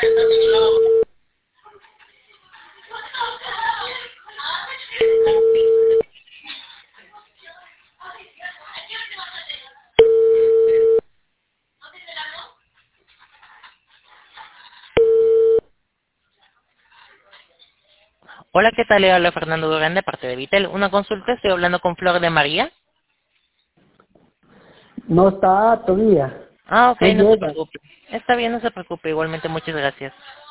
Hola, ¿qué tal? Le habla Fernando Durán de parte de Vitel. Una consulta, estoy hablando con Flor de María. No está todavía. Ah, ok, No no se llega. preocupe. Está bien, no se preocupe. Igualmente, muchas gracias.